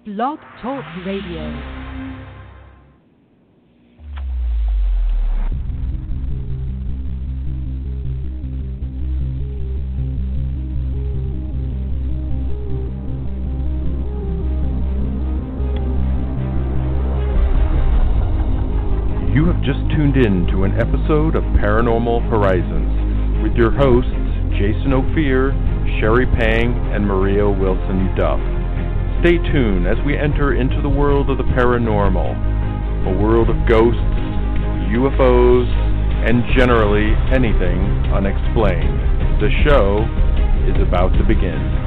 Blog Talk Radio. You have just tuned in to an episode of Paranormal Horizons with your hosts Jason Ophir, Sherry Pang, and Maria Wilson Duff. Stay tuned as we enter into the world of the paranormal, a world of ghosts, UFOs, and generally anything unexplained. The show is about to begin.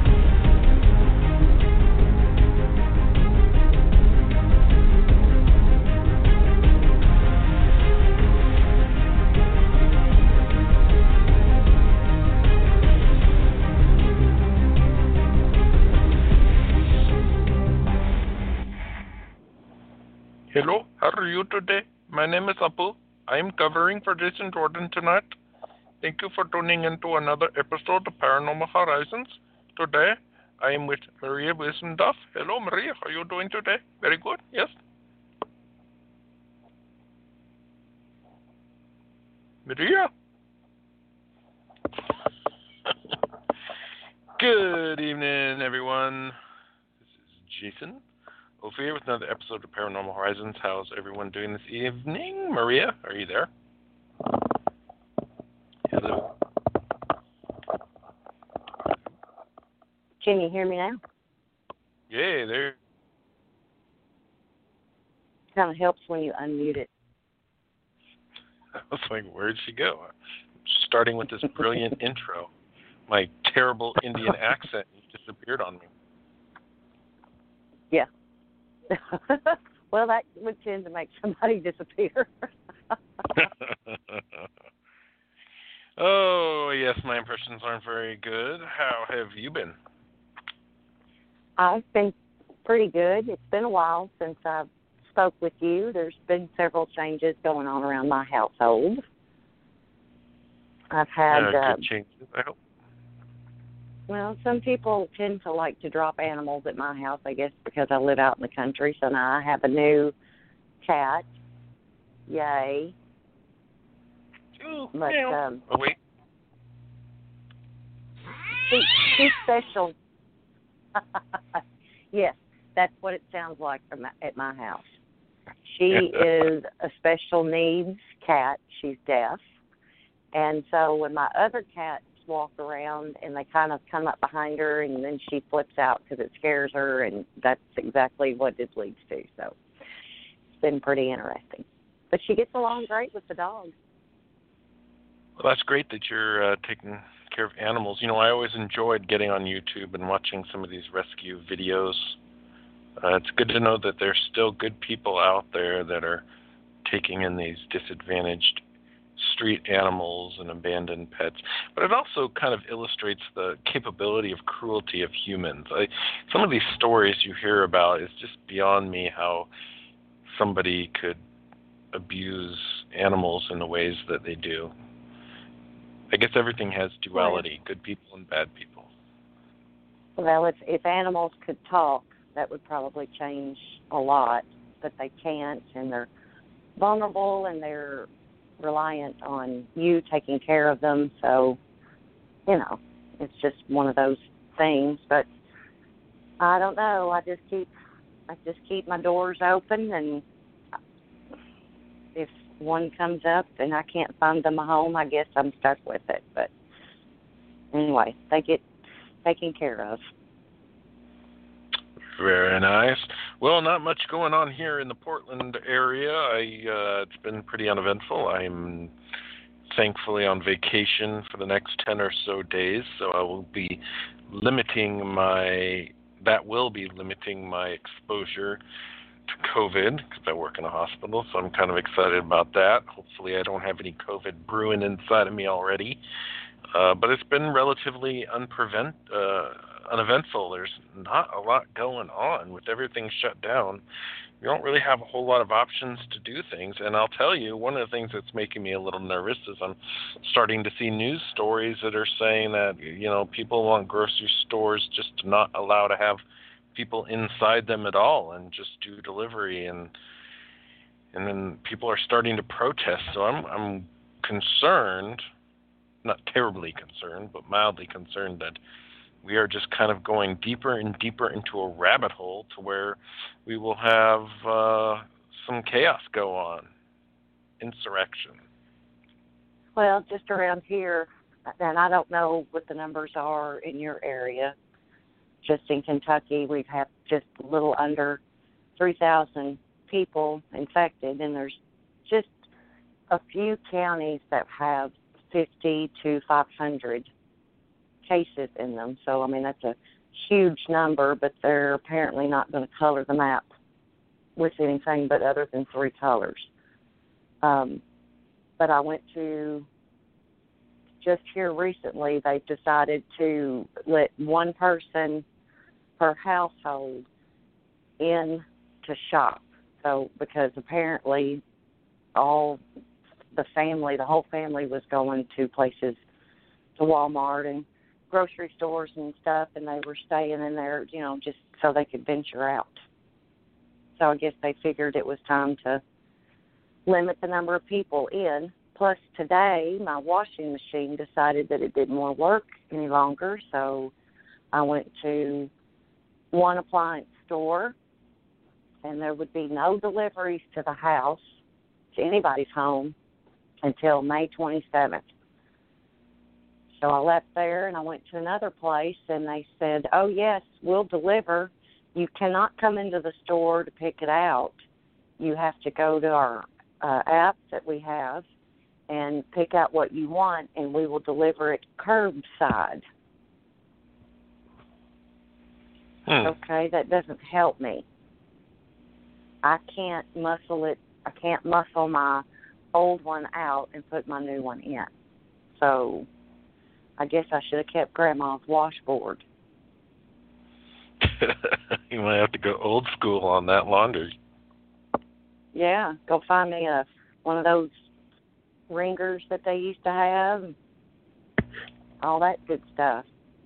Hello, how are you today? My name is Apu. I am covering for Jason Jordan tonight. Thank you for tuning into another episode of Paranormal Horizons. Today, I am with Maria Wilson Duff. Hello, Maria. How are you doing today? Very good, yes? Maria? Good evening, everyone. This is Jason Ophir with another episode of Paranormal Horizons. How's everyone doing this evening? Maria, are you there? Hello. Can you hear me now? Yeah, there. Kind of helps when you unmute it. I was like, where'd she go? Starting with this brilliant intro. My terrible Indian accent disappeared on me. Yeah. Well, that would tend to make somebody disappear. Oh, yes, my impressions aren't very good. How have you been? I've been pretty good. It's been a while since I spoke with you. There's been several changes going on around my household. I've had... good changes, I hope. Well, some people tend to like to drop animals at my house, I guess, because I live out in the country. So now I have a new cat. Yay. Ooh, but, oh, wait. She's special. Yes, that's what it sounds like at my house. She is a special needs cat. She's deaf. And so when my other cats walk around and they kind of come up behind her and then she flips out because it scares her, and that's exactly what this leads to. So it's been pretty interesting. But she gets along great with the dogs. Well, that's great that you're taking care of animals. You know, I always enjoyed getting on YouTube and watching some of these rescue videos. It's good to know that there's still good people out there that are taking in these disadvantaged street animals and abandoned pets. But it also kind of illustrates the capability of cruelty of humans. Some of these stories you hear about is just beyond me, how somebody could abuse animals in the ways that they do. I guess everything has duality, good people and bad people. Well, if animals could talk, that would probably change a lot, but they can't, and they're vulnerable, and they're reliant on you taking care of them. So, you know, it's just one of those things. But I don't know. I just keep my doors open, and if one comes up and I can't find them a home, I guess I'm stuck with it. But anyway, they get taken care of. Very nice. Well, not much going on here in the Portland area. It's been pretty uneventful. I'm thankfully on vacation for the next 10 or so days, so I will be limiting my exposure to COVID because I work in a hospital, so I'm kind of excited about that. Hopefully I don't have any COVID brewing inside of me already. But it's been relatively uneventful. There's not a lot going on with everything shut down. You don't really have a whole lot of options to do things. And I'll tell you, one of the things that's making me a little nervous is I'm starting to see news stories that are saying that, you know, people want grocery stores just not allowed to have people inside them at all and just do delivery, and then people are starting to protest. So I'm concerned, not terribly concerned, but mildly concerned that we are just kind of going deeper and deeper into a rabbit hole to where we will have some chaos go on, insurrection. Well, just around here, and I don't know what the numbers are in your area. Just in Kentucky, we've had just a little under 3,000 people infected, and there's just a few counties that have 50 to 500 cases in them. So, I mean, that's a huge number, but they're apparently not going to color the map with anything but other than 3 colors. But I went to, just here recently, they've decided to let one person per household in to shop. So, because apparently all the whole family was going to places, to Walmart and grocery stores and stuff, and they were staying in there, just so they could venture out. So I guess they figured it was time to limit the number of people in. Plus, today, my washing machine decided that it didn't want to work any longer, so I went to one appliance store, and there would be no deliveries to the house, to anybody's home, until May 27th. So I left there, and I went to another place, and they said, oh, yes, we'll deliver. You cannot come into the store to pick it out. You have to go to our app that we have and pick out what you want, and we will deliver it curbside. Okay, that doesn't help me. I can't muscle my old one out and put my new one in. So I guess I should have kept Grandma's washboard. You might have to go old school on that laundry. Yeah, go find me one of those ringers that they used to have, all that good stuff.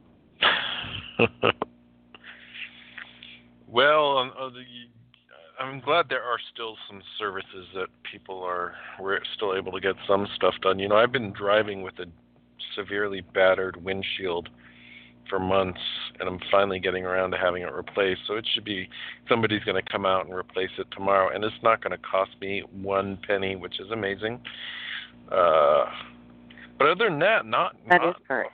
Well, I'm glad there are still some services that we're still able to get some stuff done. I've been driving with a severely battered windshield for months, and I'm finally getting around to having it replaced. So it should be, somebody's going to come out and replace it tomorrow, and it's not going to cost me 1 penny, which is amazing. But other than that, That is correct.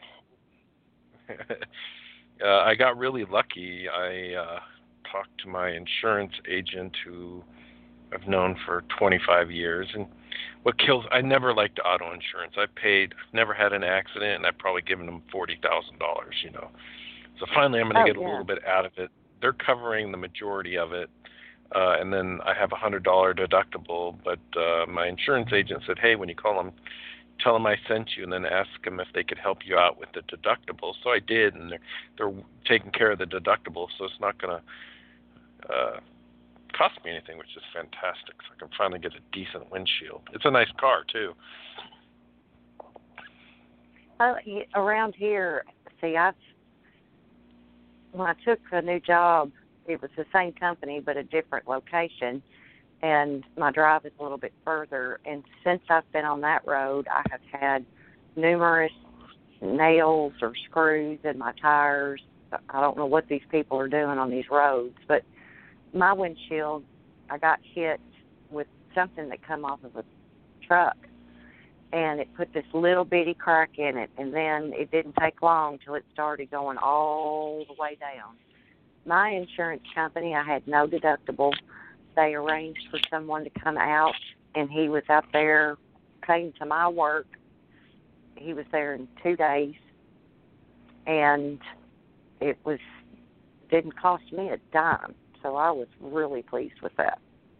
I got really lucky. I talked to my insurance agent, who I've known for 25 years, and I never liked auto insurance. I've never had an accident, and I've probably given them $40,000, So finally I'm going to get a little bit out of it. They're covering the majority of it, and then I have a $100 deductible, but my insurance agent said, hey, when you call them, tell them I sent you, and then ask them if they could help you out with the deductible. So I did, and they're taking care of the deductible, so it's not going to cost me anything, which is fantastic. So I can finally get a decent windshield. It's a nice car, too. Around here, see, when I took a new job, it was the same company but a different location, and my drive is a little bit further. And since I've been on that road, I have had numerous nails or screws in my tires. I don't know what these people are doing on these roads, but my windshield, I got hit with something that come off of a truck, and it put this little bitty crack in it, and then it didn't take long till it started going all the way down. My insurance company, I had no deductible. They arranged for someone to come out, and he was out there, came to my work. He was there in 2 days, and it didn't cost me a dime. So I was really pleased with that.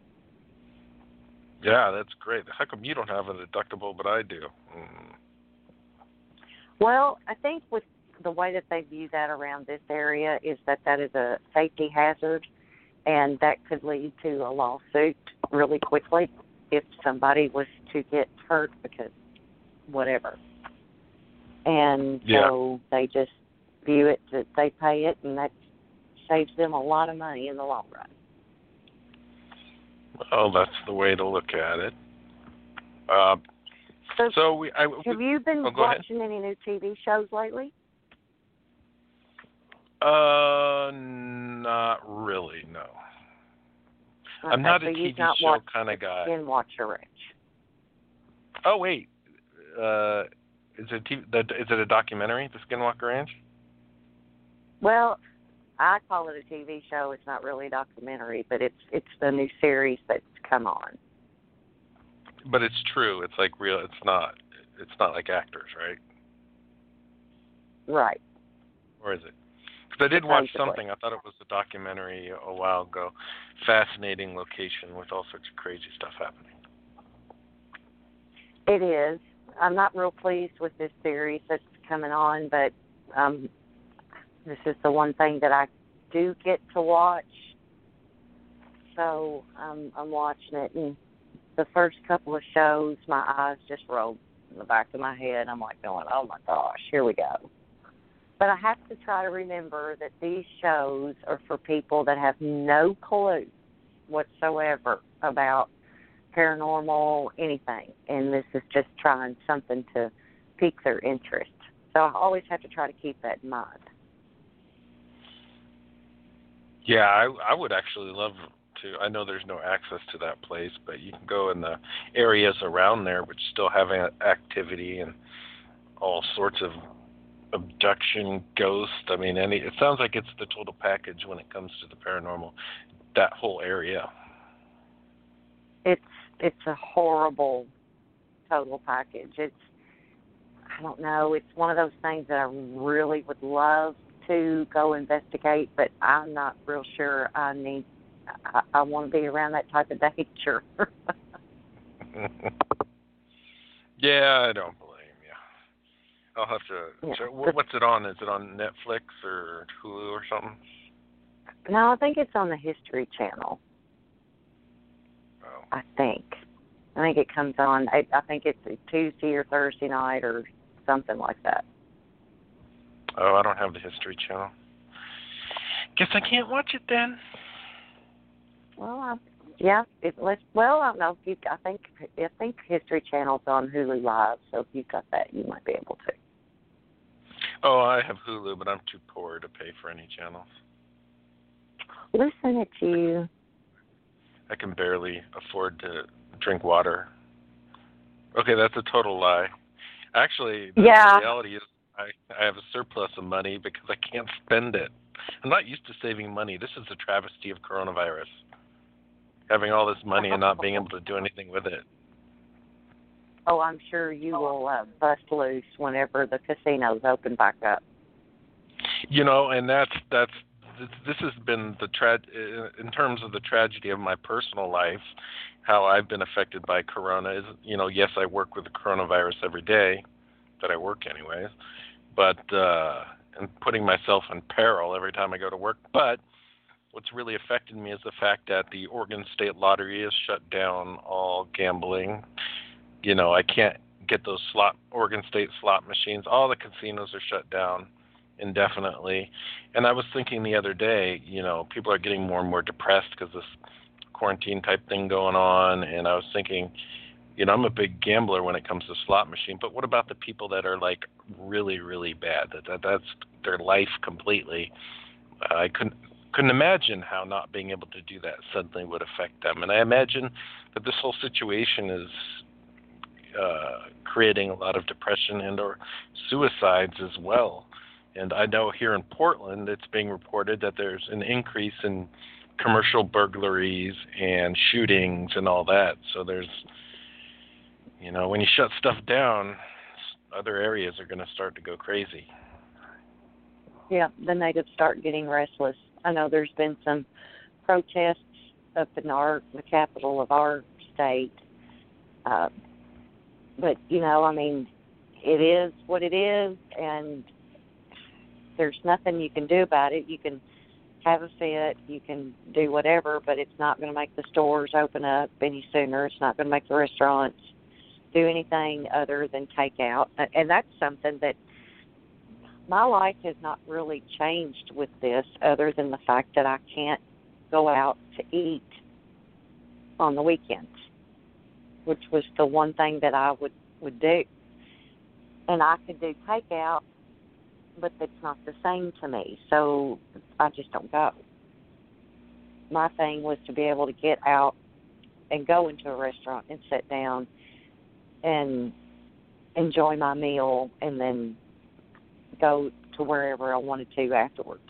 Yeah, that's great. How come you don't have a deductible, but I do? Well, I think with the way that they view that around this area is that is a safety hazard, and that could lead to a lawsuit really quickly if somebody was to get hurt because whatever. And so they just view it that they pay it, and that's saves them a lot of money in the long run. Well, that's the way to look at it. Have you been go ahead. watching any new TV shows lately? Not really, no. Okay, I'm not so a you've TV not show watched kind of guy. Skinwalker Ranch. Oh, wait. Is it a documentary, The Skinwalker Ranch? Well, I call it a TV show. It's not really a documentary, but it's the new series that's come on. But it's true. It's like real. It's not like actors, right? Right. Or is it? Because I did watch Basically. something. I thought it was a documentary a while ago. Fascinating location with all sorts of crazy stuff happening. It is. I'm not real pleased with this series that's coming on, but this is the one thing that I do get to watch. So I'm watching it, and the first couple of shows, my eyes just rolled in the back of my head. I'm like going, oh my gosh, here we go. But I have to try to remember that these shows are for people that have no clue whatsoever about paranormal, anything. And this is just trying something to pique their interest. So I always have to try to keep that in mind. Yeah, I would actually love to. I know there's no access to that place, but you can go in the areas around there which still have activity and all sorts of abduction, ghost. I mean, it sounds like it's the total package when it comes to the paranormal, that whole area. It's a horrible total package. I don't know, it's one of those things that I really would love to go investigate, but I'm not real sure I want to be around that type of danger. Yeah, I don't blame you. I'll have to. Yeah. So what's it on? Is it on Netflix or Hulu or something? No, I think it's on the History Channel. Oh. I think it comes on. I think it's a Tuesday or Thursday night or something like that. Oh, I don't have the History Channel. Guess I can't watch it then. Well, yeah. I don't know. I think History Channel's on Hulu Live, so if you've got that, you might be able to. Oh, I have Hulu, but I'm too poor to pay for any channels. Listen at you. I can barely afford to drink water. Okay, that's a total lie. Actually, the reality is I have a surplus of money because I can't spend it. I'm not used to saving money. This is a travesty of coronavirus. Having all this money and not being able to do anything with it. Oh, I'm sure you will bust loose whenever the casinos open back up. You know, and this has been in terms of the tragedy of my personal life, how I've been affected by corona is, yes, I work with the coronavirus every day, that I work anyways, but and putting myself in peril every time I go to work. But what's really affected me is the fact that the Oregon State Lottery has shut down all gambling. I can't get those Oregon State slot machines. All the casinos are shut down indefinitely. And I was thinking the other day, people are getting more and more depressed because this quarantine type thing going on. And I was thinking, I'm a big gambler when it comes to slot machine, but what about the people that are like really, really bad? That's their life completely. I couldn't imagine how not being able to do that suddenly would affect them. And I imagine that this whole situation is creating a lot of depression and or suicides as well. And I know here in Portland, it's being reported that there's an increase in commercial burglaries and shootings and all that. So there's, when you shut stuff down, other areas are going to start to go crazy. Yeah, the natives start getting restless. I know there's been some protests up in the capital of our state. But, it is what it is, and there's nothing you can do about it. You can have a fit, you can do whatever, but it's not going to make the stores open up any sooner. It's not going to make the restaurants do anything other than take out. And that's something that my life has not really changed with this, other than the fact that I can't go out to eat on the weekends, which was the one thing that I would do. And I could do takeout, but it's not the same to me, so I just don't go. My thing was to be able to get out and go into a restaurant and sit down and enjoy my meal and then go to wherever I wanted to afterwards.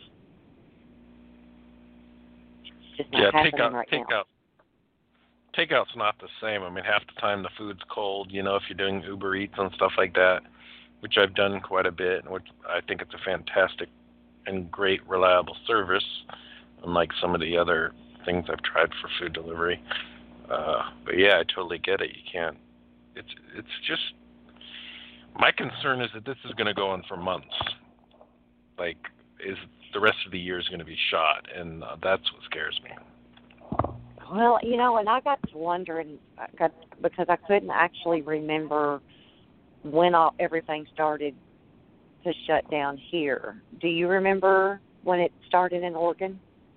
It's just not happening right now. Takeout's not the same. I mean, half the time the food's cold, you know, if you're doing Uber Eats and stuff like that, which I've done quite a bit, and which I think it's a fantastic and great reliable service, unlike some of the other things I've tried for food delivery. But yeah, I totally get it. You can't. It's just, my concern is that this is going to go on for months. Like, is the rest of the year is going to be shot, and that's what scares me. Well, you know, and I got to wondering, because I couldn't actually remember when everything started to shut down here. Do you remember when it started in Oregon?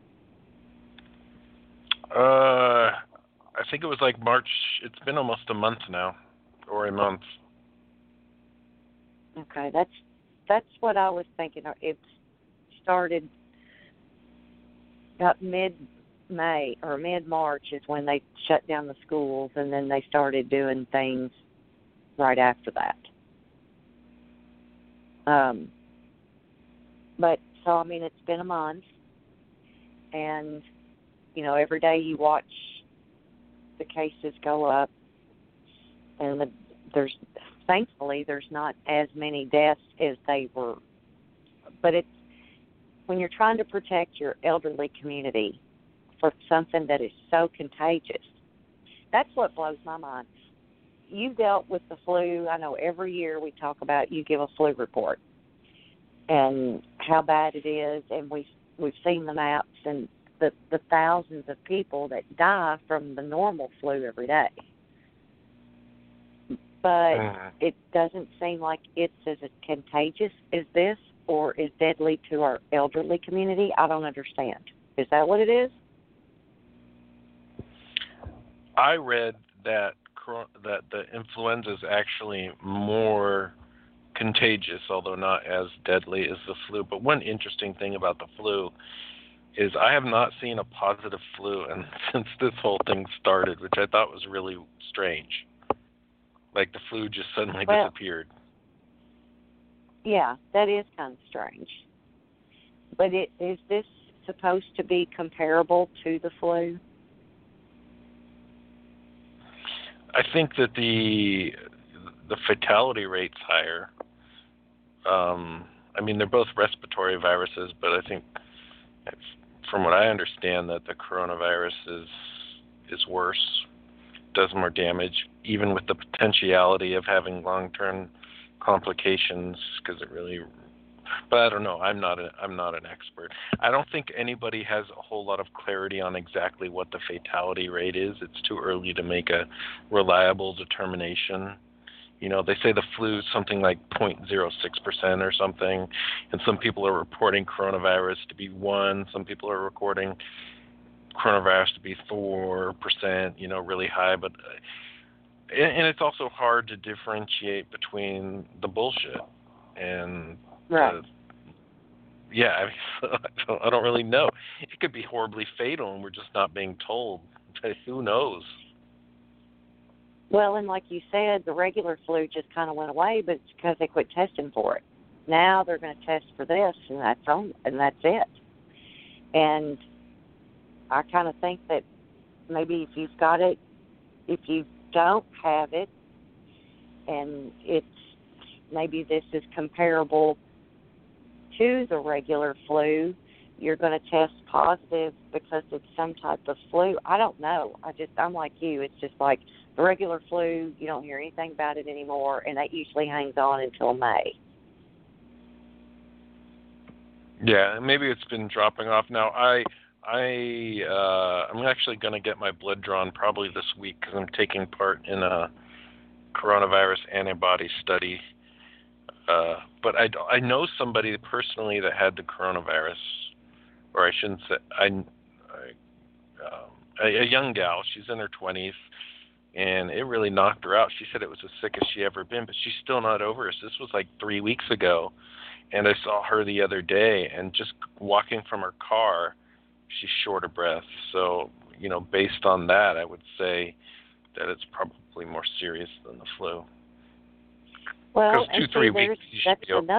I think it was like March. It's been almost a month now, or a month. Okay, that's what I was thinking. It started about mid-May or mid-March is when they shut down the schools, and then they started doing things right after that. But, so, I mean, it's been a month, and, you know, every day you watch the cases go up, and thankfully there's not as many deaths as they were. But it's, when you're trying to protect your elderly community for something that is so contagious, that's what blows my mind. You dealt with the flu. I know every year we talk about, you give a flu report and how bad it is, and we've seen the maps and the thousands of people that die from the normal flu every day. But it doesn't seem like it's as contagious as this, or is deadly to our elderly community. I don't understand. Is that what it is? I read that the influenza is actually more contagious, although not as deadly as the flu. But one interesting thing about the flu is I have not seen a positive flu since this whole thing started, which I thought was really strange. Like the flu just suddenly disappeared. Yeah, that is kind of strange. But is this supposed to be comparable to the flu? I think that the fatality rate's higher. I mean, they're both respiratory viruses, but I think, from what I understand, that the coronavirus is worse, does more damage, even with the potentiality of having long-term complications, because it really. But I don't know. I'm not an expert. I don't think anybody has a whole lot of clarity on exactly what the fatality rate is. It's too early to make a reliable determination. You know, they say the flu is something like 0.06% or something, and some people are reporting coronavirus to be 1%. Some people are recording coronavirus to be 4%. You know, really high, but. And it's also hard to differentiate between the bullshit and. Right. Yeah, I don't really know. It could be horribly fatal, and we're just not being told. Who knows? Well, and like you said, the regular flu just kind of went away, but it's because they quit testing for it. Now they're going to test for this, and that's it. And I kind of think that maybe if you've got it, if you don't have it, and it's maybe this is comparable to the regular flu, you're going to test positive because it's some type of flu. I don't know. I'm like you. It's just like the regular flu, you don't hear anything about it anymore, and that usually hangs on until May. Yeah, maybe it's been dropping off now. I'm actually going to get my blood drawn probably this week because I'm taking part in a coronavirus antibody study. But I know somebody personally that had the coronavirus, or I shouldn't say, a young gal. She's in her 20s, and it really knocked her out. She said it was the sickest she ever been, but she's still not over it. This was like 3 weeks ago, and I saw her the other day, and just walking from her car, she's short of breath. So, based on that, I would say that it's probably more serious than the flu. Well, and 2-3 weeks. That's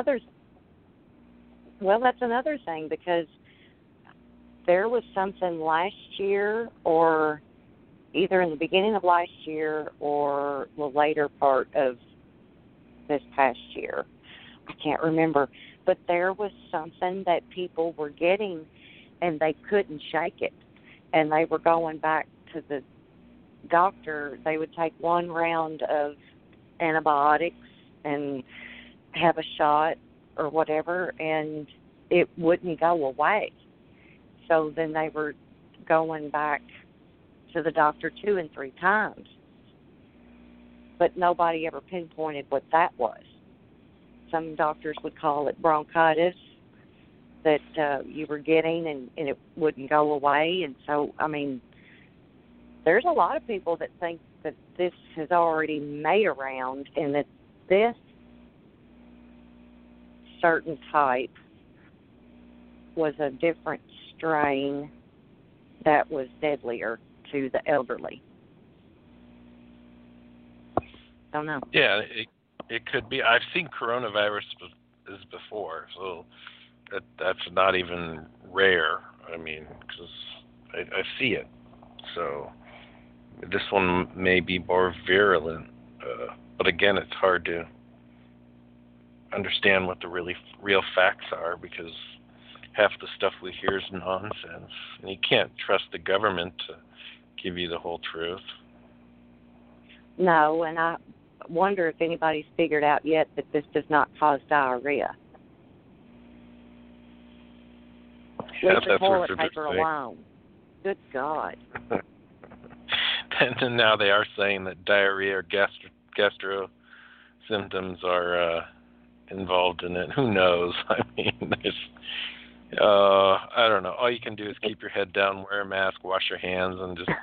another thing, because there was something last year, or either in the beginning of last year or the later part of this past year. I can't remember. But there was something that people were getting, and they couldn't shake it. And they were going back to the doctor. They would take one round of antibiotics and have a shot or whatever, and it wouldn't go away. So then they were going back to the doctor 2 and 3 times. But nobody ever pinpointed what that was. Some doctors would call it bronchitis that you were getting, and it wouldn't go away. And so, there's a lot of people that think that this has already made around, and that this certain type was a different strain that was deadlier to the elderly. Don't know. Yeah, it could be. I've seen coronavirus before, so that's not even rare. Because I see it. So this one may be more virulent, but again, it's hard to understand what the real facts are, because half the stuff we hear is nonsense, and you can't trust the government to give you the whole truth. No, and I wonder if anybody's figured out yet that this does not cause diarrhea. Yeah, with the that's toilet what paper alone. Good God. And now they are saying that diarrhea or gastro symptoms are involved in it. Who knows? There's, I don't know. All you can do is keep your head down, wear a mask, wash your hands, and just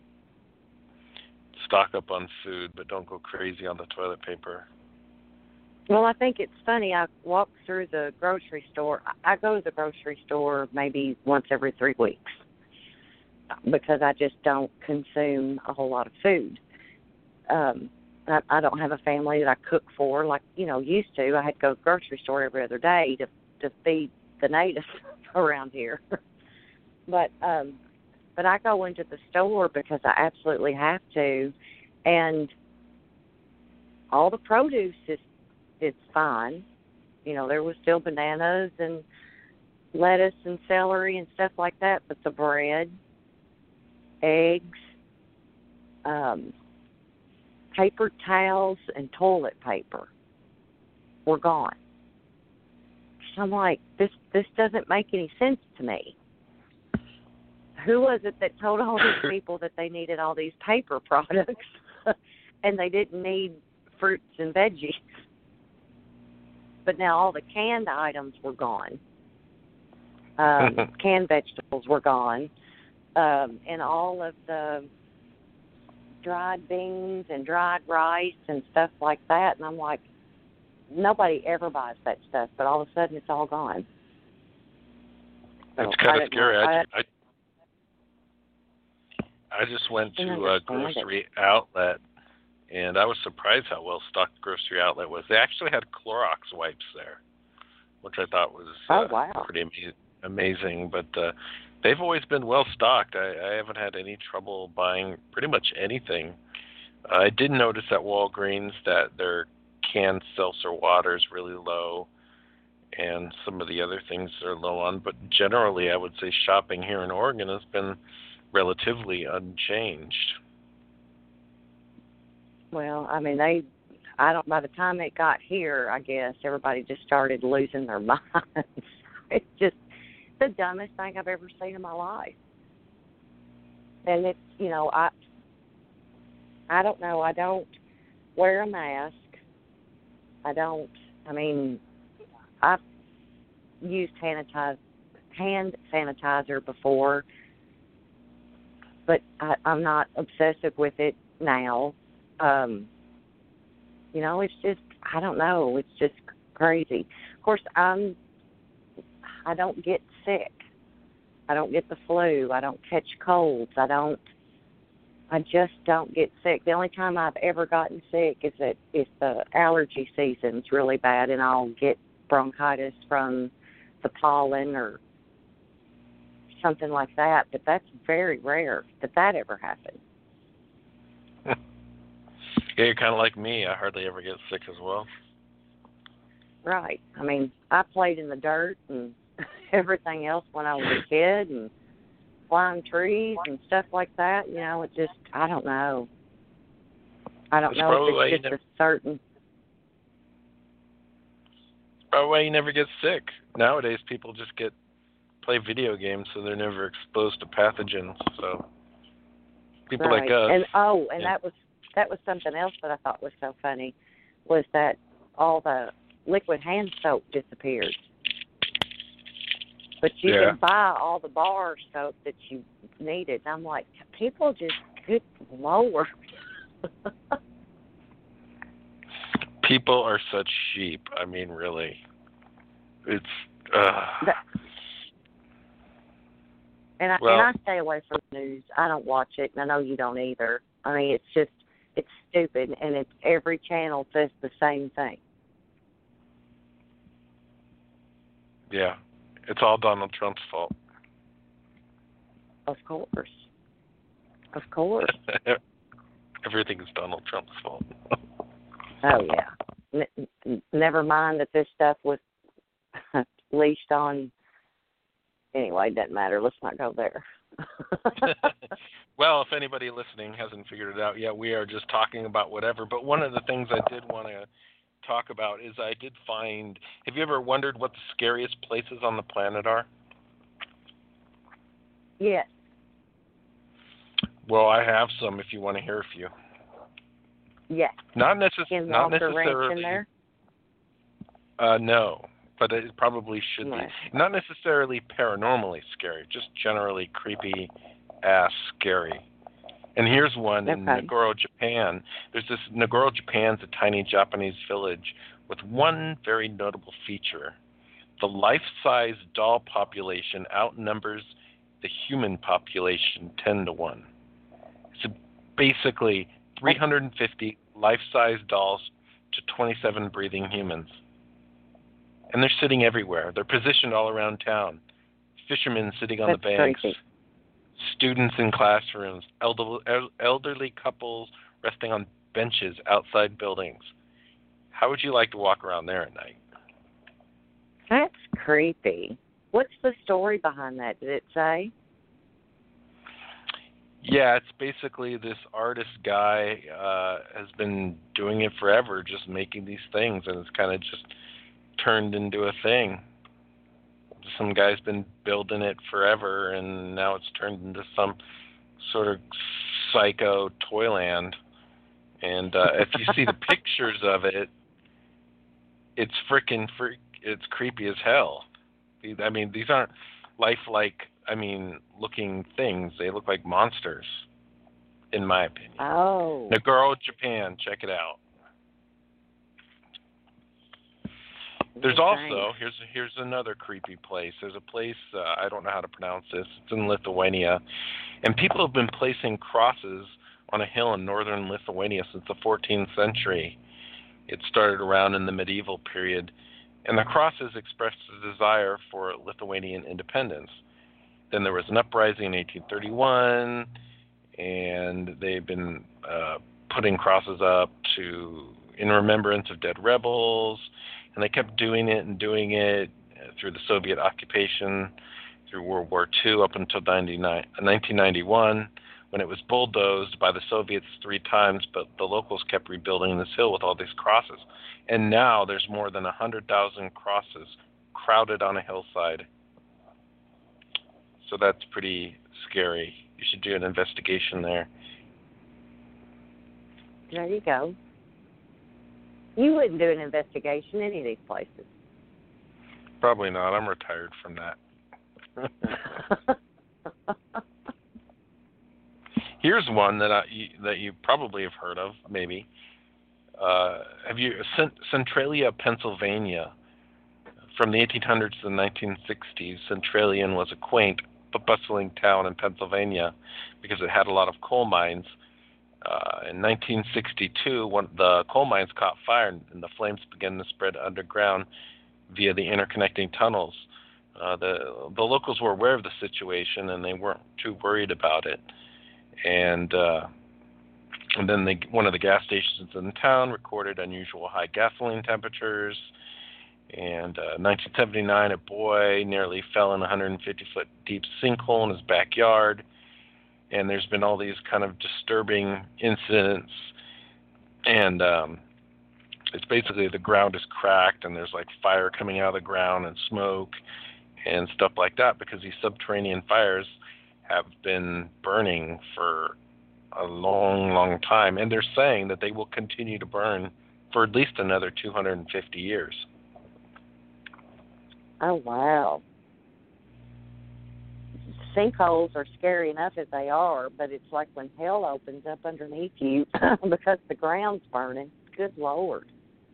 stock up on food, but don't go crazy on the toilet paper. Well, I think it's funny. I walk through the grocery store. I go to the grocery store maybe once every 3 weeks because I just don't consume a whole lot of food. I don't have a family that I cook for like, used to. I had to go to the grocery store every other day to feed the natives around here. But I go into the store because I absolutely have to, and all the produce is fine. There was still bananas and lettuce and celery and stuff like that, but the bread, eggs, paper towels, and toilet paper were gone. So I'm like, this doesn't make any sense to me. Who was it that told all these people that they needed all these paper products and they didn't need fruits and veggies? But now all the canned items were gone. Canned vegetables were gone. And all of the dried beans and dried rice and stuff like that. And I'm like, nobody ever buys that stuff, but all of a sudden it's all gone. That's kind of scary. I just went to a grocery outlet, and I was surprised how well stocked the grocery outlet was. They actually had Clorox wipes there, which I thought was pretty amazing. But they've always been well stocked. I haven't had any trouble buying pretty much anything. I did notice at Walgreens that their canned seltzer water is really low, and some of the other things are low on. But generally, I would say shopping here in Oregon has been relatively unchanged. Well, by the time it got here, I guess everybody just started losing their minds. It's just the dumbest thing I've ever seen in my life. And it's, I don't know. I don't wear a mask. I don't I mean, I've used hand sanitizer before, but I'm not obsessive with it now. It's just, I don't know, it's just crazy. Of course, I don't get sick. I don't get the flu. I don't catch colds. I just don't get sick. The only time I've ever gotten sick is if the allergy season's really bad and I'll get bronchitis from the pollen or something like that. But that's very rare that ever happens. Yeah, you're kind of like me. I hardly ever get sick as well. Right. I mean, I played in the dirt and everything else when I was a kid and climbed trees and stuff like that. It just, I don't know. I don't know if it's just a certain... It's probably why you never get sick. Nowadays, people just play video games, so they're never exposed to pathogens. So people right. like us... And that was something else that I thought was so funny, was that all the liquid hand soap disappeared. But you can buy all the bar soap that you needed. I'm like, people just, good Lord. People are such sheep. I mean, really. It's... And I stay away from the news. I don't watch it, and I know you don't either. I mean, it's stupid, and every channel says the same thing. Yeah. It's all Donald Trump's fault. Of course. Of course. Everything is Donald Trump's fault. Oh, yeah. Never mind that this stuff was leashed on. Anyway, it doesn't matter. Let's not go there. Well, if anybody listening hasn't figured it out yet, we are just talking about whatever. But one of the things I did want to talk about is I did find... Have you ever wondered what the scariest places on the planet are? Yes. Well, I have some if you want to hear a few. Yes. Not necessarily. Ranch in there? No, but it probably should right. be. Not necessarily paranormally scary, just generally creepy ass scary. And here's one in Nagoro, Japan. Nagoro, Japan's a tiny Japanese village with one very notable feature. The life-size doll population outnumbers the human population 10-1. So basically 350 life-size dolls to 27 breathing humans. And they're sitting everywhere. They're positioned all around town. Fishermen sitting on the banks. Crazy. Students in classrooms, elderly couples resting on benches outside buildings. How would you like to walk around there at night? That's creepy. What's the story behind that? Did it say? Yeah, it's basically this artist guy has been doing it forever, just making these things, and it's kind of just turned into a thing. Some guy's been building it forever, and now it's turned into some sort of psycho toyland. And if you see the pictures of it, it's it's creepy as hell. I mean, these aren't lifelike, looking things. They look like monsters, in my opinion. Oh. Nagoro, Japan. Check it out. There's also, here's another creepy place. There's a place, I don't know how to pronounce this. It's in Lithuania. And people have been placing crosses on a hill in northern Lithuania since the 14th century. It started around in the medieval period. And the crosses expressed a desire for Lithuanian independence. Then there was an uprising in 1831, and they've been putting crosses up in remembrance of dead rebels. And they kept doing it through the Soviet occupation, through World War II up until 1991, when it was bulldozed by the Soviets 3 times, but the locals kept rebuilding this hill with all these crosses. And now there's more than 100,000 crosses crowded on a hillside. So that's pretty scary. You should do an investigation there. There you go. You wouldn't do an investigation in any of these places. Probably not. I'm retired from that. Here's one that you probably have heard of, maybe. Have you Centralia, Pennsylvania? From the 1800s to the 1960s, Centralian was a quaint but bustling town in Pennsylvania because it had a lot of coal mines. In 1962, the coal mines caught fire and the flames began to spread underground via the interconnecting tunnels. The locals were aware of the situation and they weren't too worried about it. And then one of the gas stations in the town recorded unusual high gasoline temperatures. And 1979, a boy nearly fell in a 150-foot deep sinkhole in his backyard. And there's been all these kind of disturbing incidents. And it's basically the ground is cracked and there's like fire coming out of the ground and smoke and stuff like that because these subterranean fires have been burning for a long, long time. And they're saying that they will continue to burn for at least another 250 years. Oh, wow. Sinkholes are scary enough as they are, but it's like when hell opens up underneath you because the ground's burning. Good Lord.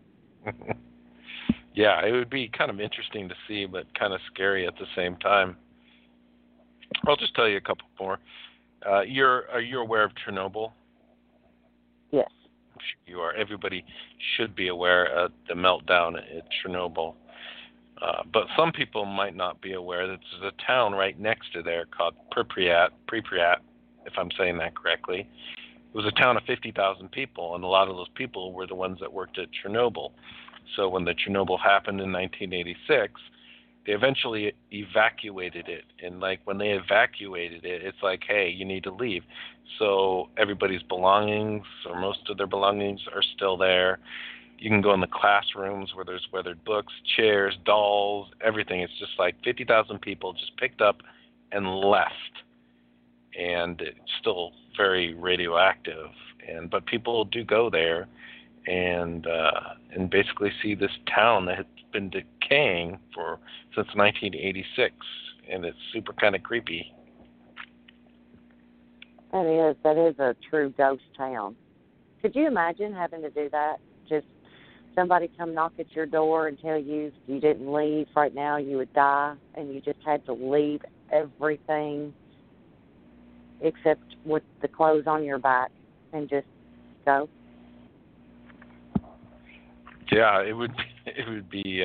Yeah, it would be kind of interesting to see, but kind of scary at the same time. I'll just tell you a couple more. Are you aware of Chernobyl? Yes. I'm sure you are. Everybody should be aware of the meltdown at Chernobyl. But some people might not be aware that there's a town right next to there called Pripyat, if I'm saying that correctly. It was a town of 50,000 people, and a lot of those people were the ones that worked at Chernobyl. So when the Chernobyl happened in 1986, they eventually evacuated it. And like when they evacuated it, it's like, hey, you need to leave. So everybody's belongings, or most of their belongings, are still there. You can go in the classrooms where there's weathered books, chairs, dolls, everything. It's just like 50,000 people just picked up and left. And it's still very radioactive. But people do go there and basically see this town that has been decaying since 1986. And it's super kind of creepy. That is a true ghost town. Could you imagine having to do that? Just somebody come knock at your door and tell you if you didn't leave right now you would die, and you just had to leave everything except with the clothes on your back and just go. Yeah, it would be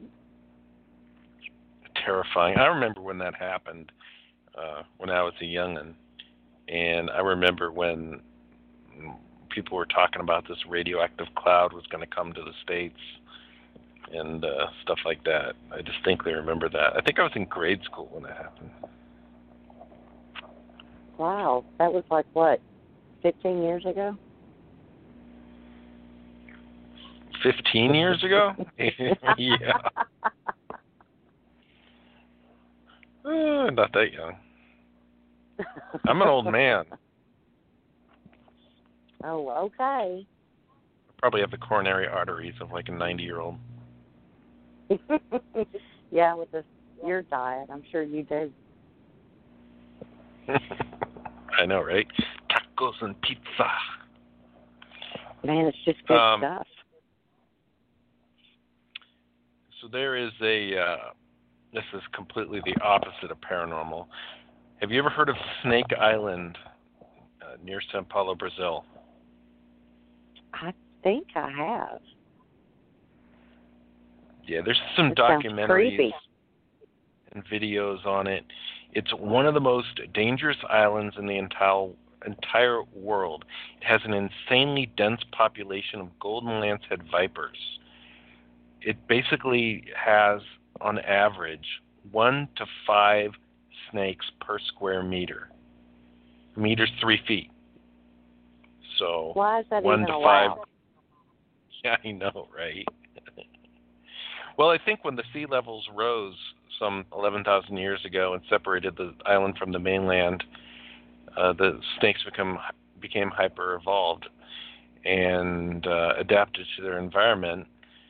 terrifying. I remember when that happened when I was a young'un, and I remember when people were talking about this radioactive cloud was going to come to the States and stuff like that. I distinctly remember that. I think I was in grade school when that happened. Wow, that was like, what, 15 years ago? 15 years ago? Yeah. Not that young. I'm an old man. Oh, okay. I probably have the coronary arteries of like a 90-year-old. Yeah, with your diet, I'm sure you do. I know, right? Tacos and pizza. Man, it's just good stuff. So there is this is completely the opposite of paranormal. Have you ever heard of Snake Island near Sao Paulo, Brazil? I think I have. Yeah, there's some documentaries and videos on it. It's one of the most dangerous islands in the entire world. It has an insanely dense population of golden lancehead vipers. It basically has, on average, 1 to 5 snakes per square meter. A meter's 3 feet. So why is that 1 even to allowed? 5. Yeah, I know, right? Well, I think when the sea levels rose some 11,000 years ago and separated the island from the mainland, the snakes became hyper-evolved. and adapted to their environment.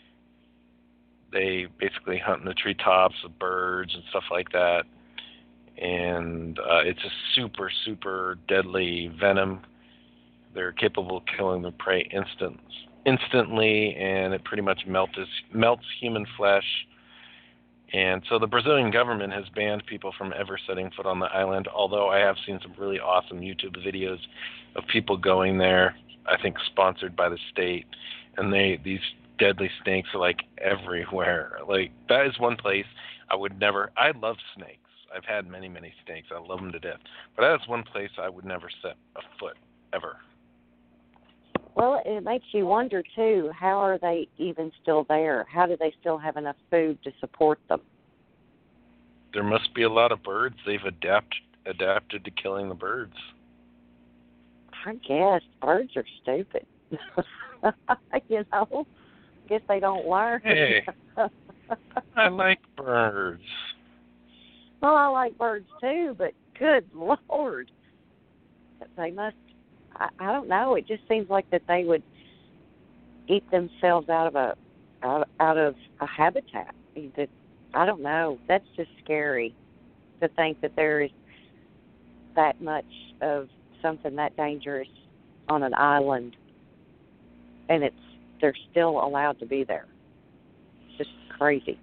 They basically hunt in the treetops of birds and stuff like that. And it's a super, super deadly venom. They're capable of killing the prey instantly, and it pretty much melts human flesh. And so the Brazilian government has banned people from ever setting foot on the island, although I have seen some really awesome YouTube videos of people going there, I think sponsored by the state, and these deadly snakes are like everywhere. Like, that is one place I love snakes. I've had many, many snakes. I love them to death. But that is one place I would never set a foot, ever. Well, it makes you wonder, too, how are they even still there? How do they still have enough food to support them? There must be a lot of birds. They've adapted to killing the birds. I guess birds are stupid. You know? I guess they don't learn. Hey, I like birds. Well, I like birds, too, but good Lord. They must... I don't know. It just seems like that they would eat themselves out of a habitat. I don't know. That's just scary to think that there is that much of something that dangerous on an island, and they're still allowed to be there. It's just crazy.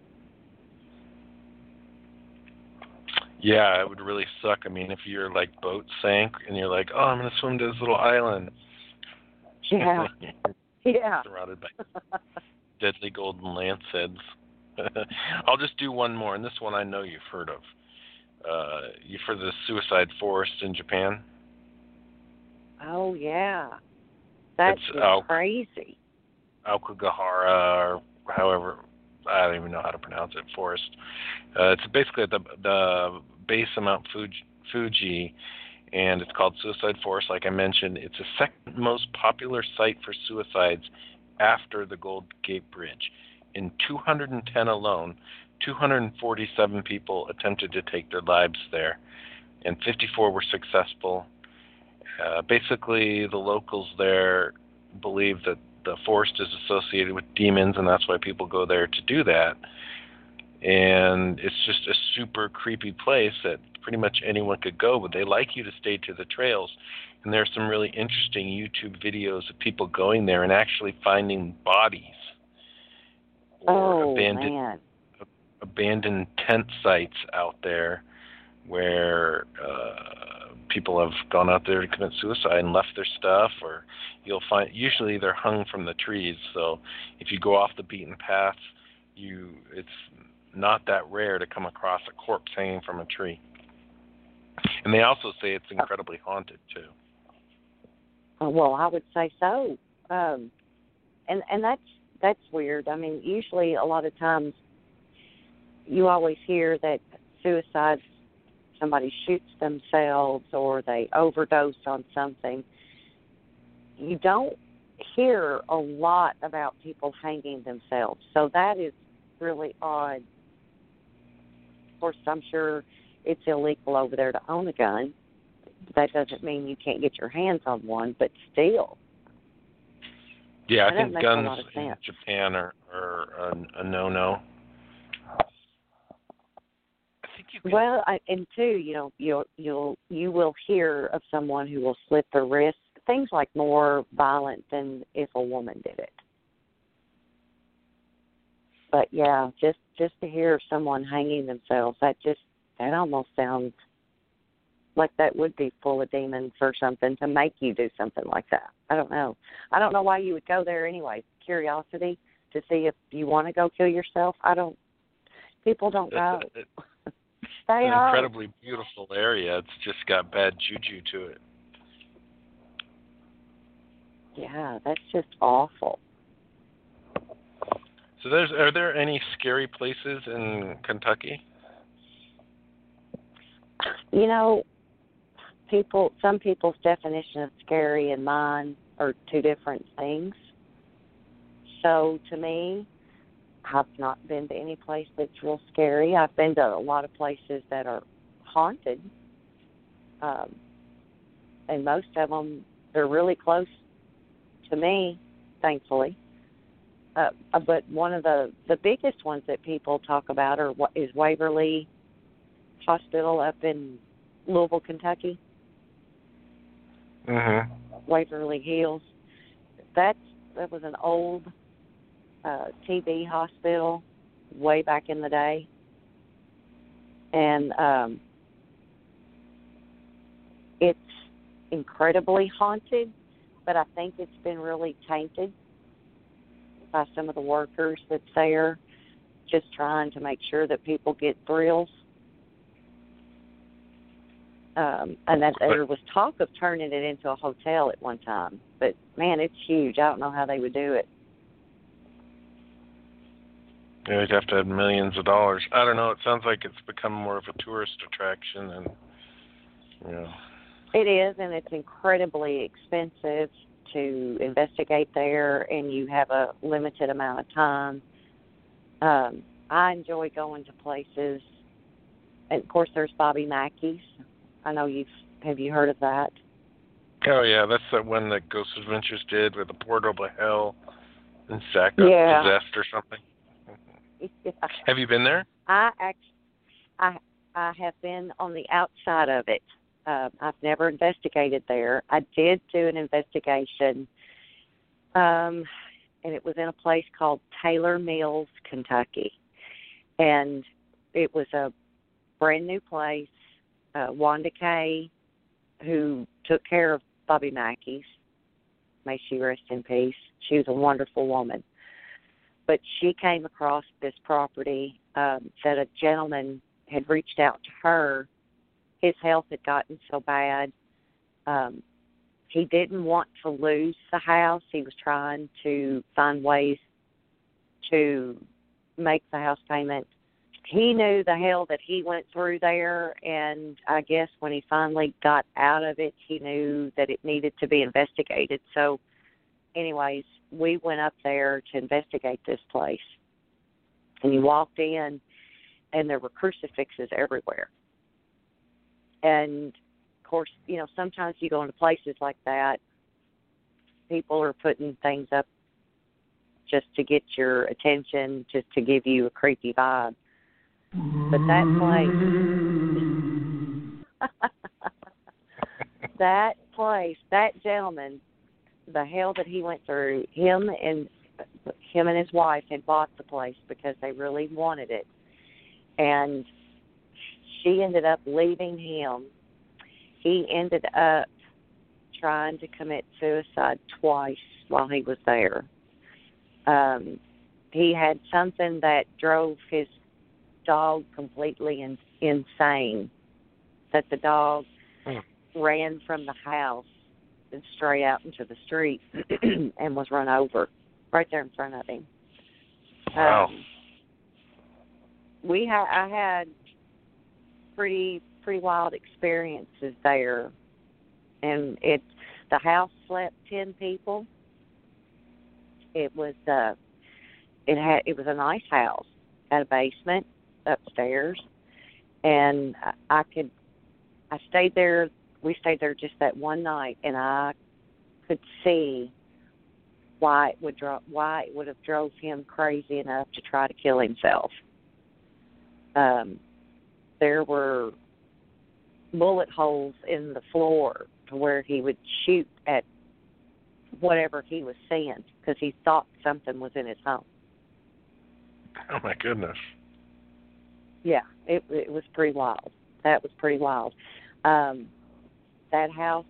Yeah, it would really suck. I mean, if your boat sank and you're like, oh, I'm going to swim to this little island. Yeah. Yeah. Surrounded by deadly golden lanceheads. I'll just do one more, and this one I know you've heard of. You've heard of the suicide forest in Japan? Oh, yeah. That's crazy. Aokigahara, or however, I don't even know how to pronounce it, forest. It's basically at the base of Mount Fuji, and it's called Suicide Forest, like I mentioned. It's the second most popular site for suicides after the Golden Gate Bridge. In 210 alone, 247 people attempted to take their lives there, and 54 were successful. Basically, the locals there believe that the forest is associated with demons, and that's why people go there to do that. And it's just a super creepy place that pretty much anyone could go, but they like you to stay to the trails. And there's some really interesting YouTube videos of people going there and actually finding bodies or abandoned tent sites out there where people have gone out there to commit suicide and left their stuff, or you'll find usually they're hung from the trees. So if you go off the beaten path, it's not that rare to come across a corpse hanging from a tree. And they also say it's incredibly haunted too. Well, I would say so. And that's weird. I mean, usually a lot of times you always hear that suicide, somebody shoots themselves or they overdose on something. You don't hear a lot about people hanging themselves. So that is really odd. Of course, I'm sure it's illegal over there to own a gun. That doesn't mean you can't get your hands on one, but still. Yeah, I think guns in Japan are a no-no. I think you can... Well, and too, you will hear of someone who will slit their wrist. Things like more violent than if a woman did it. But yeah, just to hear of someone hanging themselves, that almost sounds like that would be full of demons or something to make you do something like that. I don't know. I don't know why you would go there anyway. Curiosity to see if you want to go kill yourself. People don't go. It's an incredibly beautiful area. It's just got bad juju to it. Yeah, that's just awful. So are there any scary places in Kentucky? Some people's definition of scary and mine are two different things. So to me, I've not been to any place that's real scary. I've been to a lot of places that are haunted. And most of them, they're really close to me, thankfully. But one of the biggest ones that people talk about is Waverly Hospital up in Louisville, Kentucky. Mhm. Waverly Hills. That was an old TB hospital way back in the day, and it's incredibly haunted. But I think it's been really tainted by some of the workers that's there, just trying to make sure that people get thrills. And that there was talk of turning it into a hotel at one time. But, man, it's huge. I don't know how they would do it. Yeah, you'd have to have millions of dollars. I don't know. It sounds like it's become more of a tourist attraction, and It is, and it's incredibly expensive to investigate there, and you have a limited amount of time. I enjoy going to places, and of course, there's Bobby Mackey's. I know have you heard of that? Oh yeah, that's that one that Ghost Adventures did with the portal to hell and Zach got possessed or something. Yeah. Have you been there? I have been on the outside of it. I've never investigated there. I did do an investigation, and it was in a place called Taylor Mills, Kentucky, and it was a brand new place. Wanda Kay, who took care of Bobby Mackey's, may she rest in peace. She was a wonderful woman. But she came across this property that a gentleman had reached out to her. His health had gotten so bad. He didn't want to lose the house. He was trying to find ways to make the house payment. He knew the hell that he went through there, and I guess when he finally got out of it, he knew that it needed to be investigated. So, anyways, we went up there to investigate this place. And you walked in, and there were crucifixes everywhere. And, of course, sometimes you go into places like that, people are putting things up just to get your attention, just to give you a creepy vibe. But that place, that gentleman, the hell that he went through, him and his wife had bought the place because they really wanted it. And she ended up leaving him. He ended up trying to commit suicide twice while he was there. He had something that drove his dog completely insane, that the dog ran from the house and straight out into the street and was run over right there in front of him. Wow. I had pretty wild experiences there, and the house slept 10 people. It was a nice house, had a basement upstairs, and we stayed there just that one night, and I could see why it would have drove him crazy enough to try to kill himself. There were bullet holes in the floor to where he would shoot at whatever he was seeing because he thought something was in his home. Oh my goodness. Yeah, it was pretty wild. That was pretty wild. That house,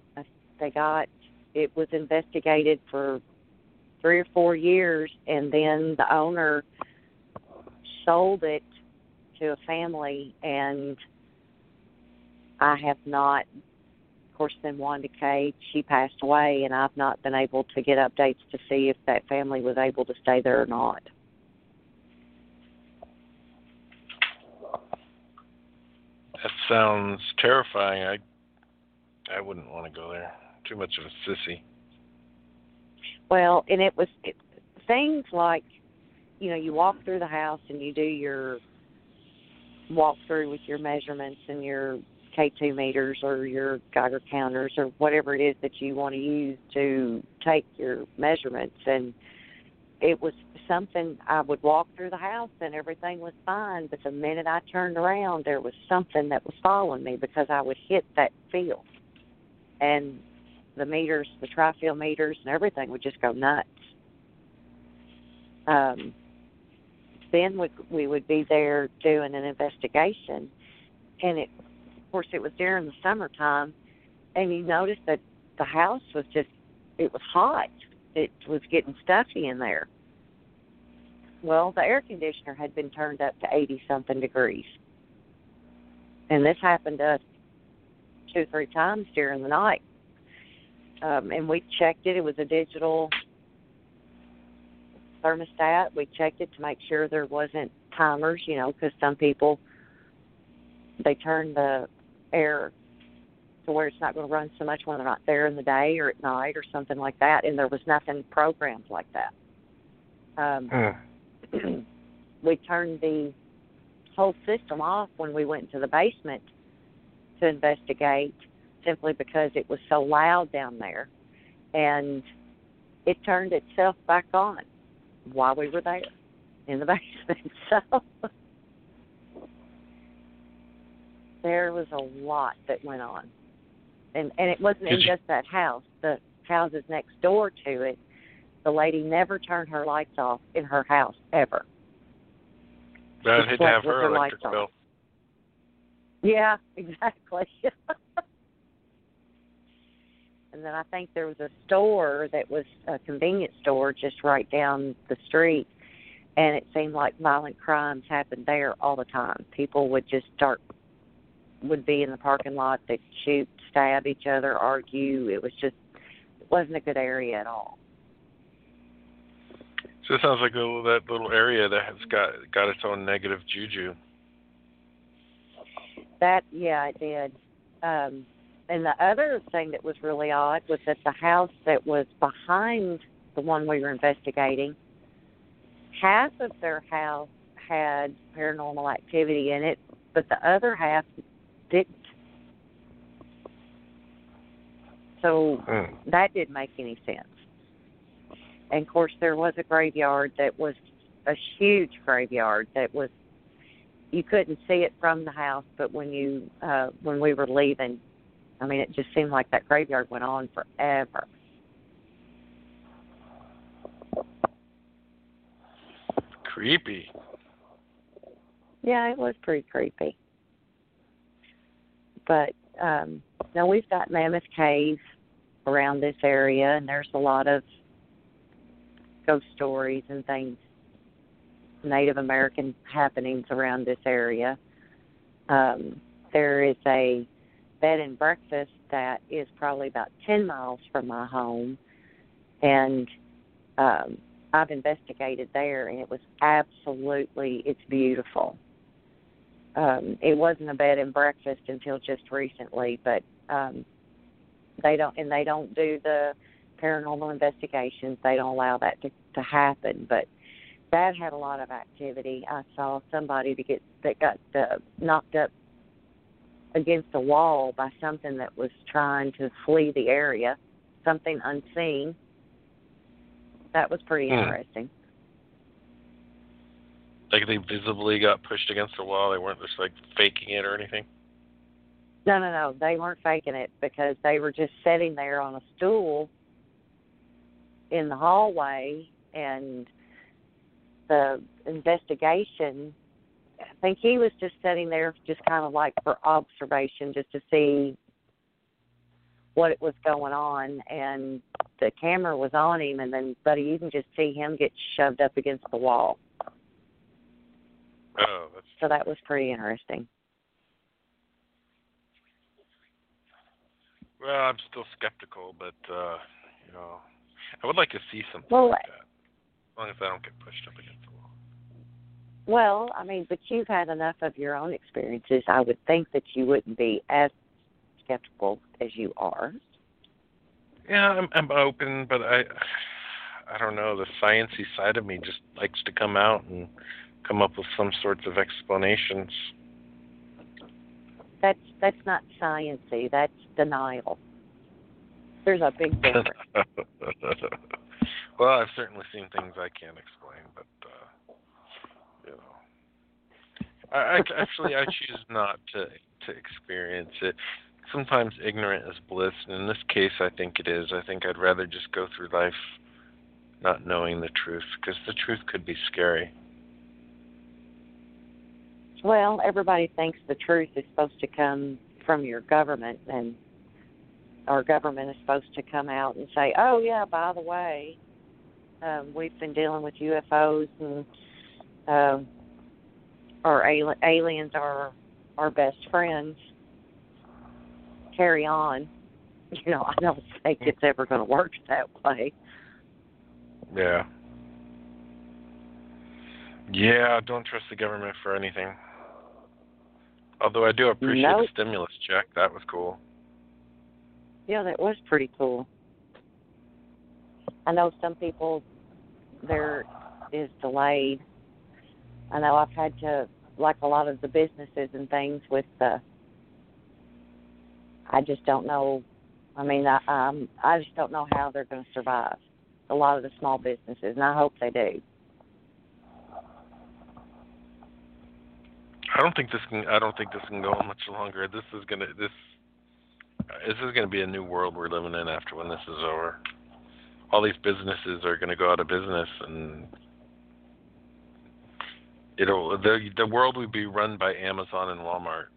it was investigated for 3 or 4 years, and then the owner sold it to a family, and I have not, of course, then Wanda Kay, she passed away, and I've not been able to get updates to see if that family was able to stay there or not. That sounds terrifying. I wouldn't want to go there. Too much of a sissy. Well, and things like, you walk through the house and you do your walk through with your measurements and your K2 meters or your Geiger counters or whatever it is that you want to use to take your measurements. And it was something, I would walk through the house and everything was fine, but the minute I turned around, there was something that was following me because I would hit that field. And the meters, the tri-field meters and everything would just go nuts. Then we would be there doing an investigation, and of course it was during the summertime, and you noticed that the house was it was hot. It was getting stuffy in there. Well, the air conditioner had been turned up to 80-something degrees, and this happened to us 2 or 3 times during the night. And we checked it. It was a digital thermostat. We checked it to make sure there wasn't timers, because some people, they turn the air to where it's not going to run so much when they're not there in the day or at night or something like that, and there was nothing programmed like that. We turned the whole system off when we went to the basement to investigate, simply because it was so loud down there, and it turned itself back on while we were there in the basement. So there was a lot that went on. And it wasn't in just that house. The houses next door to it, the lady never turned her lights off in her house, ever. I'd hate to have her electric bill. Yeah, exactly. And then I think there was a store that was a convenience store just right down the street, and it seemed like violent crimes happened there all the time. People would would be in the parking lot, they'd shoot, stab each other, argue. It wasn't a good area at all. So it sounds like that little area that has got its own negative juju. It did. And the other thing that was really odd was that the house that was behind the one we were investigating, half of their house had paranormal activity in it, but the other half didn't. So that didn't make any sense. And, of course, there was a graveyard that was a huge graveyard that was, you couldn't see it from the house, but when we were leaving, I mean, it just seemed like that graveyard went on forever. Creepy. Yeah, it was pretty creepy. But now we've got Mammoth Cave around this area, and there's a lot of ghost stories and things, Native American happenings around this area. There is a bed and breakfast that is probably about 10 miles from my home, and I've investigated there, and it was it's beautiful. It wasn't a bed and breakfast until just recently, but they don't do the paranormal investigations. They don't allow that to happen, but that had a lot of activity. I saw somebody that got knocked up against a wall by something that was trying to flee the area, something unseen. That was pretty interesting. Like they visibly got pushed against the wall? They weren't just like faking it or anything? No. They weren't faking it, because they were just sitting there on a stool in the hallway, and the investigation, I think he was just sitting there just kind of like for observation, just to see what it was going on, and the camera was on him, but you can just see him get shoved up against the wall. Oh, so that was pretty interesting. Well, I'm still skeptical, but I would like to see something like that, as long as I don't get pushed up against the wall. Well, I mean, but you've had enough of your own experiences. I would think that you wouldn't be as skeptical as you are. Yeah, I'm open, but I don't know. The sciencey side of me just likes to come out and come up with some sorts of explanations. That's not science-y. That's denial. There's a big difference. Well, I've certainly seen things I can't explain, but you know, I choose not to experience it. Sometimes ignorant is bliss, and in this case, I think it is. I think I'd rather just go through life not knowing the truth, because the truth could be scary. Well, everybody thinks the truth is supposed to come from your government, and our government is supposed to come out and say, oh, yeah, by the way, we've been dealing with UFOs, and our aliens are our best friends. Carry on. You know, I don't think it's ever going to work that way. Yeah. Yeah, don't trust the government for anything. Although I do appreciate the stimulus check. That was cool. Yeah, that was pretty cool. I know some people, there is delayed. I know I've had to, like a lot of the businesses and things with the, I just don't know. I mean, I just don't know how they're going to survive. A lot of the small businesses, and I hope they do. I don't think this can go on much longer. This is gonna be a new world we're living in after when this is over. All these businesses are going to go out of business, and the world would be run by Amazon and Walmart.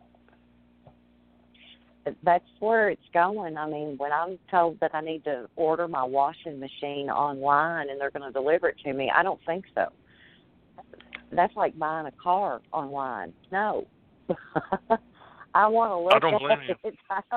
That's where it's going. I mean, when I'm told that I need to order my washing machine online and they're going to deliver it to me, I don't think so. That's like buying a car online. No. I want to look I don't blame at it.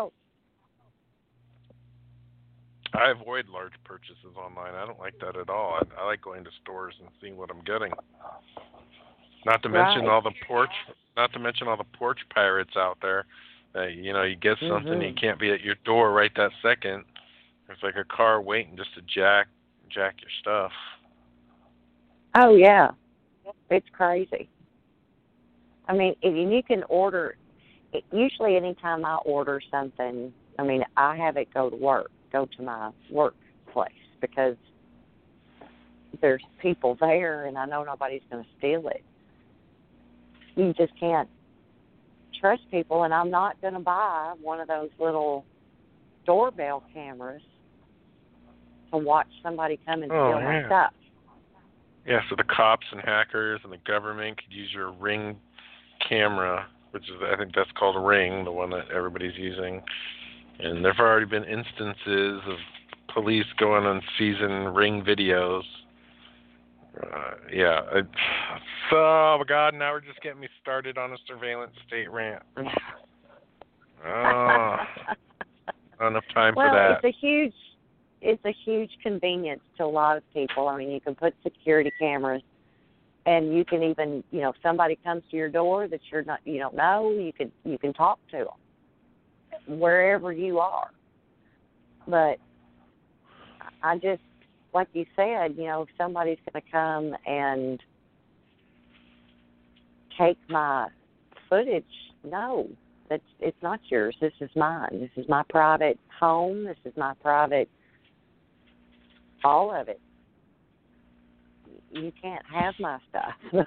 I avoid large purchases online. I don't like that at all. I like going to stores and seeing what I'm getting. Not to mention all the porch pirates out there. You know, you get something, you can't be at your door right that second. There's like a car waiting just to jack your stuff. Oh, yeah. It's crazy. I mean, you can order, usually anytime I order something, I mean, I have it go to my workplace, because there's people there and I know nobody's going to steal it. You just can't trust people, and I'm not going to buy one of those little doorbell cameras to watch somebody come and steal my stuff. Yeah, so the cops and hackers and the government could use your Ring camera, which is, I think that's called Ring, the one that everybody's using. And there have already been instances of police going and seizing Ring videos. Oh, my God, now we're just getting me started on a surveillance state rant. Not enough time for that. It's a huge convenience to a lot of people. I mean, you can put security cameras, and you can even, you know, if somebody comes to your door that you don't know, you can talk to them wherever you are. But I just, like you said, you know, if somebody's going to come and take my footage, no, it's not yours. This is mine. This is my private home. This is my private, all of it. You can't have my stuff.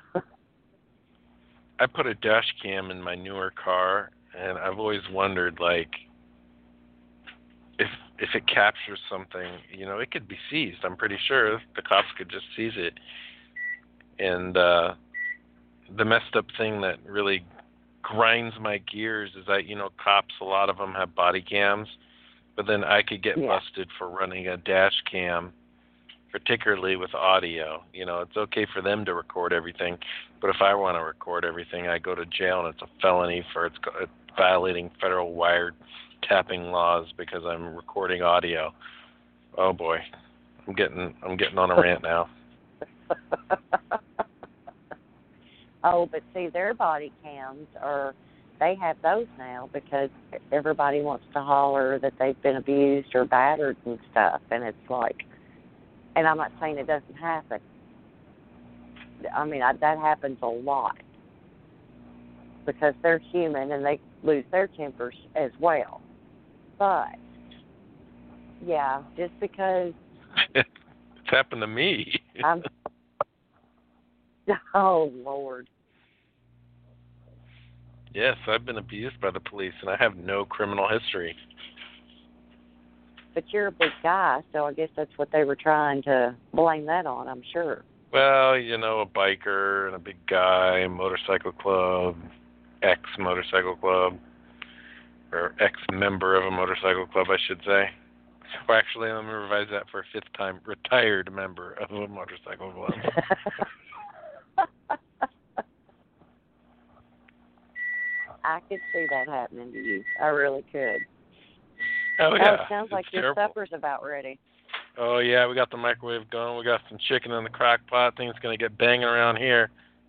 I put a dash cam in my newer car, and I've always wondered, like, if it captures something, you know, it could be seized. I'm pretty sure the cops could just seize it. And the messed up thing that really grinds my gears is that, you know, cops, a lot of them have body cams, but then I could get busted for running a dash cam, particularly with audio. You know, it's okay for them to record everything, but if I want to record everything, I go to jail, and it's a felony for it's violating federal wiretapping laws because I'm recording audio. Oh boy, I'm getting on a rant now. Oh, but see, their body cams they have those now because everybody wants to holler that they've been abused or battered and stuff, and it's like, and I'm not saying it doesn't happen. I mean, that happens a lot because they're human, and lose their tempers as well. But, yeah, just because It's happened to me. Oh, Lord. Yes, I've been abused by the police, and I have no criminal history. But you're a big guy, so I guess that's what they were trying to blame that on, I'm sure. Well, you know, a biker and a big guy, motorcycle club, ex-motorcycle club, or ex-member of a motorcycle club, I should say. Well, actually, let me revise that for a fifth time. Retired member of a motorcycle club. I could see that happening to you. I really could. Oh, yeah. It sounds like your terrible. supper's about ready. Oh, yeah, we got the microwave going. We got some chicken in the crock pot. Things going to get banging around here.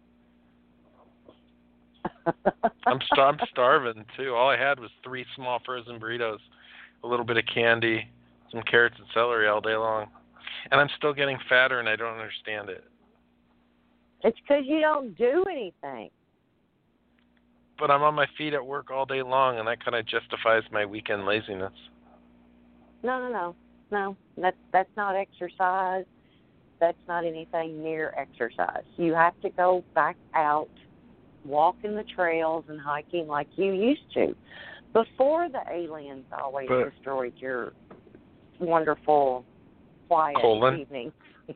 I'm starving, too. All I had was 3 small frozen burritos, a little bit of candy, some carrots and celery all day long. And I'm still getting fatter, and I don't understand it. It's because you don't do anything. But I'm on my feet at work all day long, and that kind of justifies my weekend laziness. No. That's not exercise. That's not anything near exercise. You have to go back out, walking the trails and hiking like you used to. Before the aliens always destroyed your wonderful, quiet evening.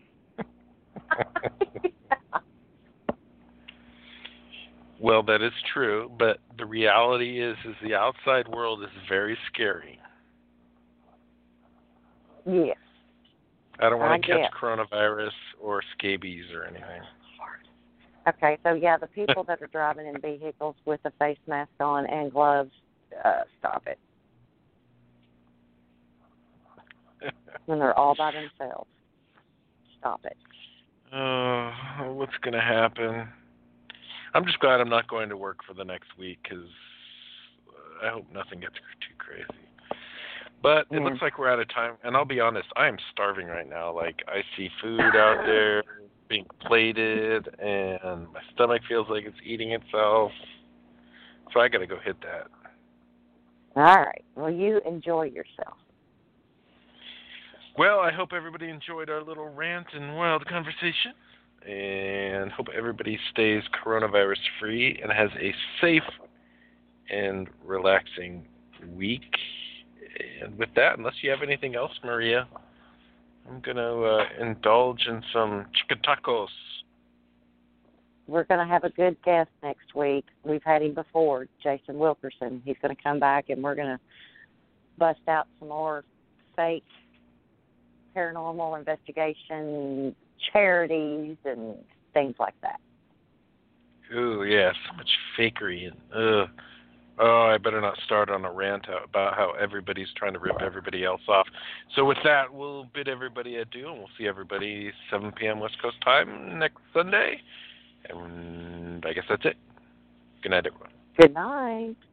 Well, that is true, but the reality is the outside world is very scary. Yes. I don't want to catch coronavirus or scabies or anything. Okay, so yeah, the people that are driving in vehicles with a face mask on and gloves, stop it. When they're all by themselves, stop it. What's going to happen? I'm just glad I'm not going to work for the next week because I hope nothing gets too crazy. But it looks like we're out of time. And I'll be honest, I am starving right now. Like, I see food out there being plated, and my stomach feels like it's eating itself. So I got to go hit that. All right. Well, you enjoy yourself. Well, I hope everybody enjoyed our little rant and wild conversation. And hope everybody stays coronavirus-free and has a safe and relaxing week. And with that, unless you have anything else, Maria, I'm going to indulge in some chicken tacos. We're going to have a good guest next week. We've had him before, Jason Wilkerson. He's going to come back, and we're going to bust out some more fake paranormal investigation charities and things like that. Ooh, yeah, so much fakery. And I better not start on a rant about how everybody's trying to rip everybody else off. So with that, we'll bid everybody adieu, and we'll see everybody 7 p.m. West Coast time next Sunday. And I guess that's it. Good night, everyone. Good night.